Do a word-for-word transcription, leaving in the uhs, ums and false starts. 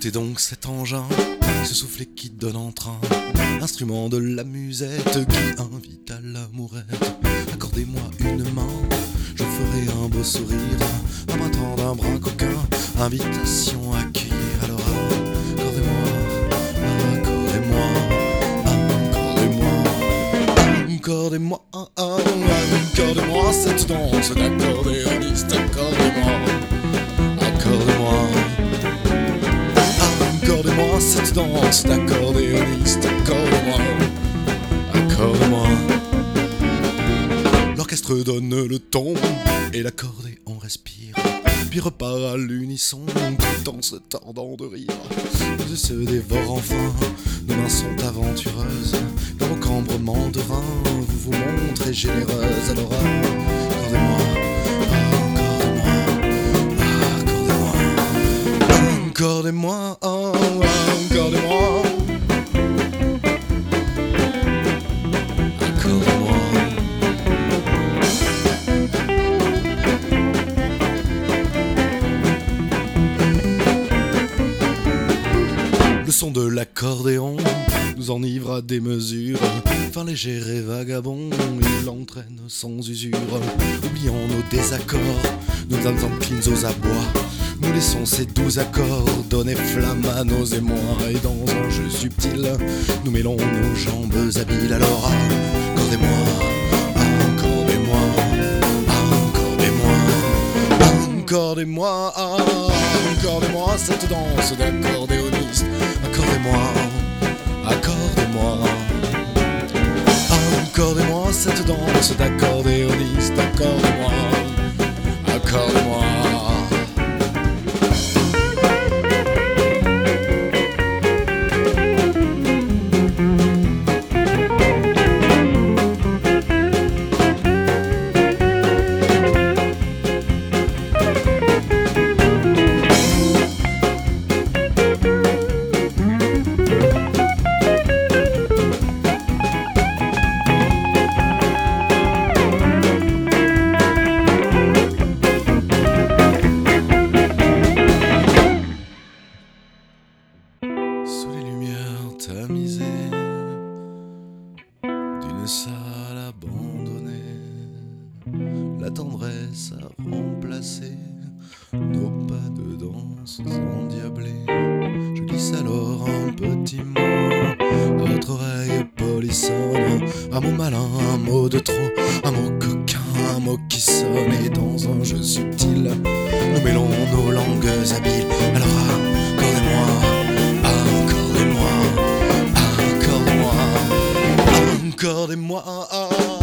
Écoutez donc cet engin, ce soufflet qui donne en train, instrument de la musette qui invite à l'amourette. Accordez-moi une main, je ferai un beau sourire, un printemps d'un brin coquin, invitation à cueillir. Alors accordez-moi, accordez-moi, accordez-moi, accordez-moi, accordez-moi cette danse d'accordéoniste, accordez-moi, accordez-moi. Accordez-moi cette danse d'accordéoniste, accordez-moi, accordez-moi. L'orchestre donne le ton et l'accordéon respire, puis repart à l'unisson tout en se tordant de rire. Ils se dévorent enfin, nos mains sont aventureuses, dans vos cambrements de vin, vous vous montrez généreuse. Alors accordez-moi, accordez-moi, accordez-moi, accordez-moi, accordez-moi. Le son de l'accordéon nous enivre à démesure, fin léger et vagabond, il l'entraîne sans usure. Oublions nos désaccords, nous nous inclines aux abois, nous laissons ces doux accords donner flamme à nos émois. Et dans un jeu subtil, nous mêlons nos jambes habiles. Alors accordez-moi, accordez-moi, accordez-moi, accordez-moi, accordez-moi cette danse d'accordéoniste, accordez-moi, accordez-moi, accordez-moi cette danse d'accordéoniste, accordez-moi, accordez-moi. Sous les lumières tamisées d'une salle abandonnée, la tendresse a remplacé nos pas de danse endiablés. Je glisse alors un petit mot à votre oreille polissonne, un mot malin, un mot de trop, un mot coquin, un mot qui sonne. Et dans un jeu subtil, nous mêlons nos langues habiles. Alors accordez-moi, accordez-moi, accordez-moi, accordez-moi.